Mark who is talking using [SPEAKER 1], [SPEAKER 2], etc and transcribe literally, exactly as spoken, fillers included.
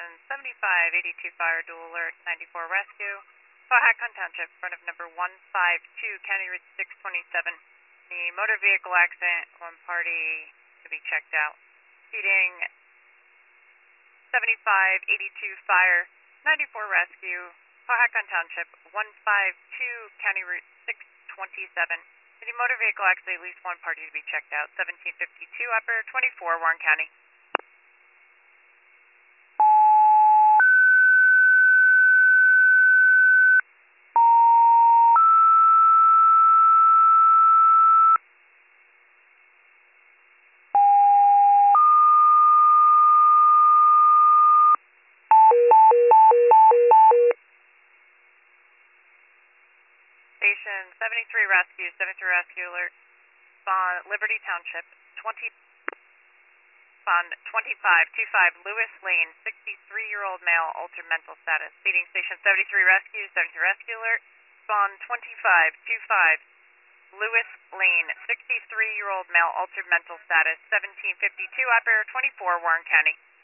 [SPEAKER 1] Station seventy-five eighty-two Fire, dual alert, ninety-four Rescue. Powhatan Township, front of number one five two, County Route six twenty-seven. The motor vehicle accident, one party to be checked out. Speeding seventy-five eighty-two Fire, ninety-four Rescue. Powhatan Township, one five two, County Route six twenty-seven. The motor vehicle accident, at least one party to be checked out. seventeen fifty-two Upper, twenty-four, Warren County. Station seventy-three Rescue, seventy-three Rescue alert. Spawn Liberty Township, twenty, spawn twenty-five twenty-five Lewis Lane, sixty-three-year-old male, altered mental status. Speeding Station seventy-three Rescue, seventy-three Rescue alert. Spawn twenty-five twenty-five Lewis Lane, sixty-three-year-old male, altered mental status. seventeen fifty-two Upper, twenty-four, Warren County.